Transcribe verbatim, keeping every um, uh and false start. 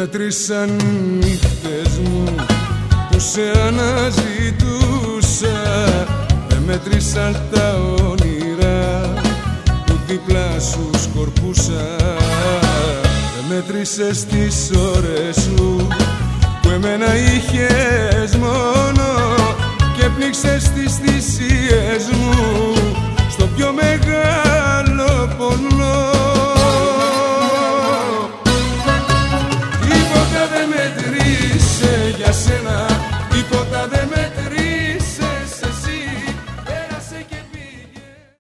μέτρησαν νύχτες μου που σε αναζητούσα. Δεν μέτρησαν τα όνειρα που δίπλα σου σκορπούσα. Δεν μέτρησες τις ώρες σου που εμένα είχες μόνο και πνίξες τις θυσίες μου στο πιο μεγάλο